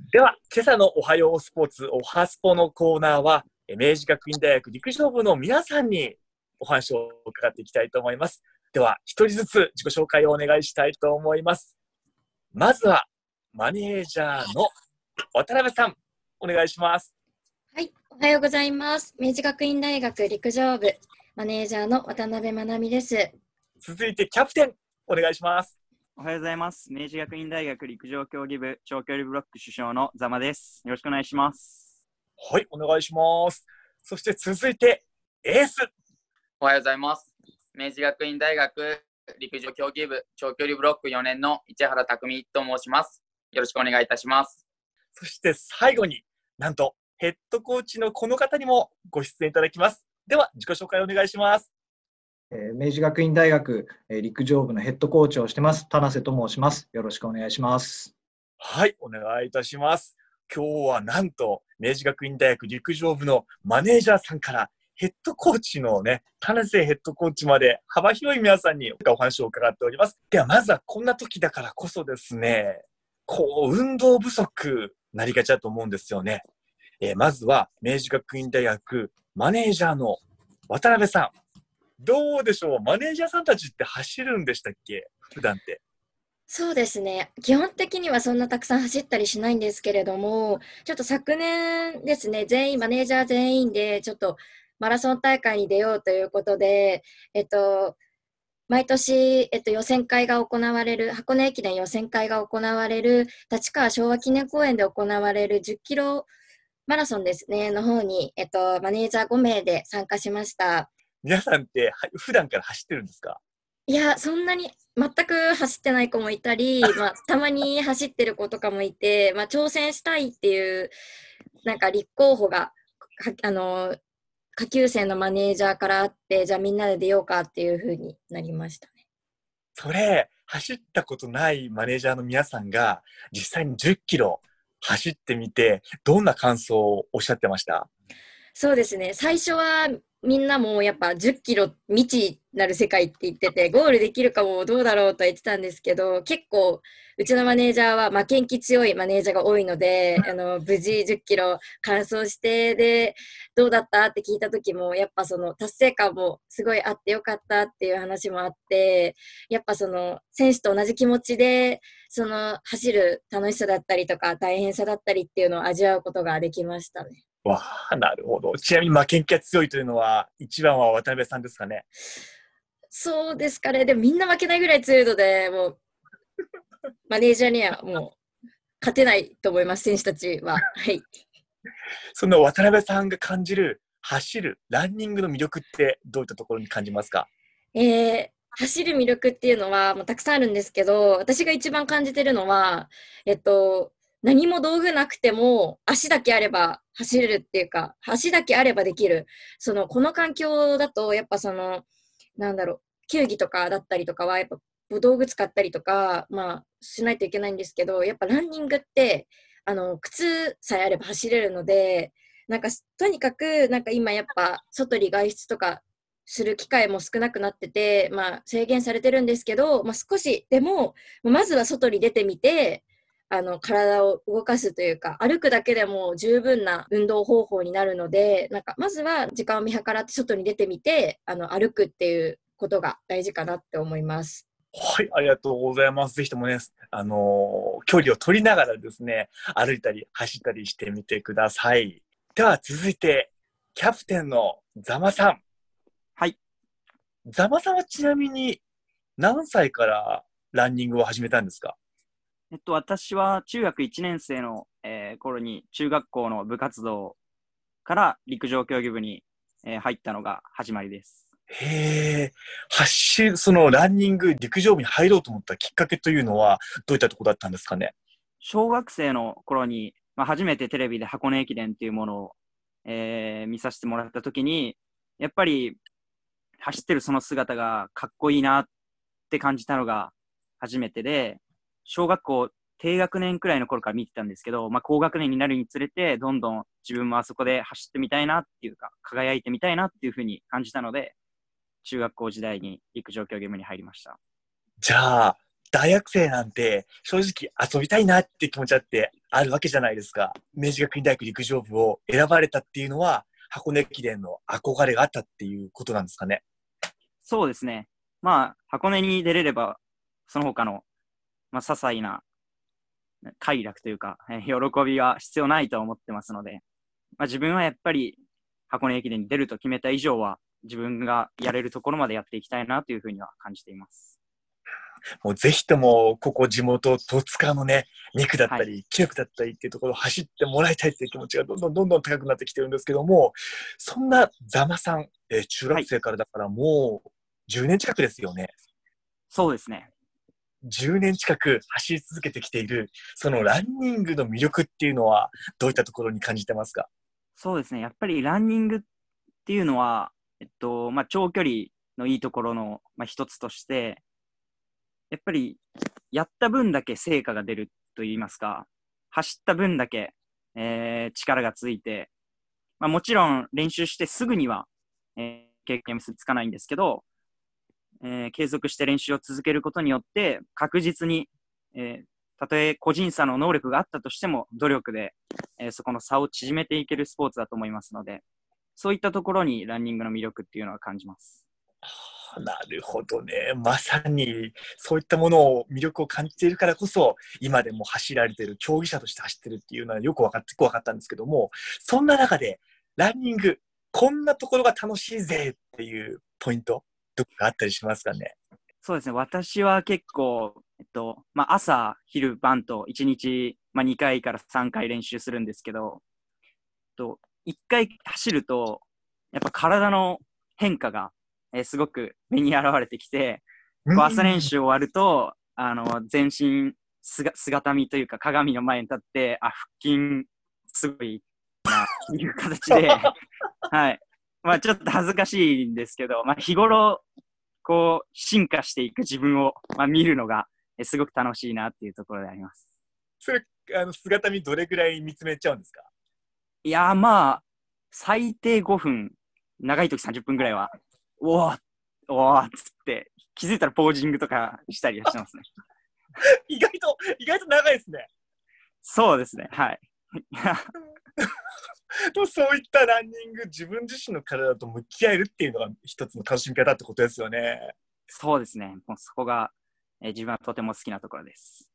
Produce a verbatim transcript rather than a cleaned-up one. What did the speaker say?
では、今朝のおはようスポーツ、おはスポのコーナーは、明治学院大学陸上部の皆さんにお話を伺っていきたいと思います。では、一人ずつ自己紹介をお願いしたいと思います。まずは、マネージャーの渡辺さん、お願いします。 はい、おはようございます。明治学院大学陸上部、マネージャーの渡辺まなみです。 続いて、キャプテン、お願いします。 おはようございます。明治学院大学陸上競技部長距離ブロック主将の座間です。よろしくお願いします。 はい、お願いします。そして続いて、エース。 おはようございます。明治学院大学陸上競技部長距離ブロックよねんの市原匠と申します。よろしくお願いいたします。 そして最後に、なんとヘッドコーチのこの方にもご出演いただきます。では、自己紹介お願いします。 えー、明治学院大学、えー、陸上部のヘッドコーチをしてます田瀬と申します。よろしくお願いします。 はい、お願いいたします。今日はなんと明治学院大学陸上部のマネージャーさんからヘッドコーチのね、田瀬ヘッドコーチまで幅広い皆さんにお話を伺っております。ではまずはこんな時だからこそですね、こう運動不足なりがちだと思うんですよね。えー、まずは明治学院大学マネージャーの渡辺さん、どうでしょう、マネージャーさんたちって走るんでしたっけ、普段って。 そうですね。基本的にはそんなたくさん走ったりしないんですけれども、ちょっと昨年ですね、全員、マネージャー全員で、ちょっとマラソン大会に出ようということで、えっと、毎年、えっと、予選会が行われる、箱根駅伝予選会が行われる、立川昭和記念公園で行われるじゅっキロマラソンですね、の方に、えっと、マネージャーごめいで参加しました。 皆さんって普段から走ってるんですか？ いや、そんなに全く走ってない子もいたり、まあ、たまに走ってる子とかもいて、まあ、挑戦したいっていう、なんか立候補が、あの、下級生のマネージャーからあって、じゃあみんなで出ようかっていう風になりましたね。 それ、走ったことないマネージャーの皆さんが、実際にじゅっキロ走ってみて、どんな感想をおっしゃってました？ そうですね。最初はみんなもやっぱじゅっキロ未知なる世界って言ってて、ゴールできるかもどうだろうと言ってたんですけど、結構うちのマネージャーは負けん気強いマネージャーが多いので、あの、無事じゅっキロ完走して、で、どうだったって聞いた時も、やっぱその達成感もすごいあってよかったっていう話もあって、やっぱその選手と同じ気持ちで、その走る楽しさだったりとか大変さだったりっていうのを味わうことができましたね。 わあ、なるほど。ちなみに負けん気が強いというのは、一番は渡辺さんですかね？ そうですかね。でもみんな負けないぐらい強いので、もう、マネージャーにはもう、勝てないと思います、選手たちは。はい。 その渡辺さんが感じる、走る、ランニングの魅力ってどういったところに感じますか？ えー、走る魅力っていうのはもうたくさんあるんですけど、私が一番感じてるのは、えっと、何も道具なくても足だけあれば走れるっていうか、足だけあればできる。その、この環境だと、やっぱその、なんだろう、球技とかだったりとかは、やっぱ道具使ったりとか、まあ、しないといけないんですけど、やっぱランニングって、あの、靴さえあれば走れるので、なんか、とにかく、なんか今やっぱ、外に外出とかする機会も少なくなってて、まあ、制限されてるんですけど、まあ、少しでも、まずは外に出てみて、あの、体を動かすというか、歩くだけでも十分な運動方法になるので、なんか、まずは時間を見計らって外に出てみて、あの、歩くっていうことが大事かなって思います。 はい、ありがとうございます。ぜひともね、あのー、距離を取りながらですね、歩いたり走ったりしてみてください。では続いて、キャプテンの座間さん。 はい。 座間さんはちなみに何歳からランニングを始めたんですか？ えっと、私は中学いちねん生の、えー、頃に中学校の部活動から陸上競技部に、えー、入ったのが始まりです。 へえ、走る、そのランニング、陸上部に入ろうと思ったきっかけというのはどういったところだったんですかね？ 小学生の頃に、まあ、初めてテレビで箱根駅伝っていうものを、えー、見させてもらったときに、やっぱり走ってるその姿がかっこいいなって感じたのが初めてで、小学校低学年くらいの頃から見てたんですけど、まあ、高学年になるにつれて、どんどん自分もあそこで走ってみたいなっていうか、輝いてみたいなっていうふうに感じたので、中学校時代に陸上競技部に入りました。 じゃあ、 大学生なんて正直遊びたいなって気持ちあってあるわけじゃないですか。明治学院大学陸上部を選ばれたっていうのは箱根駅伝の憧れがあったっていうことなんですかね。 そうですね。まあ、箱根に出れれば、その他の、まあ、些細な快楽というか、えー喜びは必要ないと思ってますので、まあ、自分はやっぱり箱根駅伝に出ると決めた以上は、自分がやれるところまでやっていきたいなというふうには感じています。 もうぜひともここ地元戸塚のね肉だったり、はい、気力だったりっていうところを走ってもらいたいっていう気持ちがどんどんどんどん高くなってきてるんですけども、そんな座間さん、えー、中学生からだからもうじゅうねん近くですよね。 そうですね。 じゅうねん近く走り続けてきているそのランニングの魅力っていうのはどういったところに感じてますか？ そうですね。やっぱりランニングっていうのは、えっとまあ、長距離のいいところの、まあ、一つとして、やっぱりやった分だけ成果が出るといいますか、走った分だけ、えー、力がついて、まあ、もちろん練習してすぐには、えー、経験結びつかないんですけど、えー、継続して練習を続けることによって確実に、えー、たとえ個人差の能力があったとしても努力で、えー、そこの差を縮めていけるスポーツだと思いますので、そういったところにランニングの魅力っていうのは感じます。 なるほどね。まさにそういったものを魅力を感じているからこそ今でも走られている競技者として走ってるっていうのはよく分かって分かったんですけども、そんな中でランニングこんなところが楽しいぜっていうポイントどこかあったりしますかね？ そうですね。私は結構、えっとまあ、朝昼晩といちにち、まあ、にかいからさんかい練習するんですけど、といっかい走るとやっぱ体の変化がえー、すごく目に現れてきて、こう朝練習終わると、あの全身姿見というか鏡の前に立って、あ、腹筋すごいなという形で、はい。まあちょっと恥ずかしいんですけど、まあ日頃、こう進化していく自分を、まあ、見るのがえー、すごく楽しいなっていうところであります。 それ、あの姿見どれぐらい見つめちゃうんですか？ いやーまあ、最低ごふん、長い時さんじゅっぷんぐらいは、おーおーっつって気づいたらポージングとかしたりしてますね。 意外と意外と長いですね。 そうですね、はい。 とそういったランニング自分自身の体と向き合えるっていうのが一つの楽しみ方ってことですよね。 そうですね。もうそこが、えー、自分はとても好きなところです。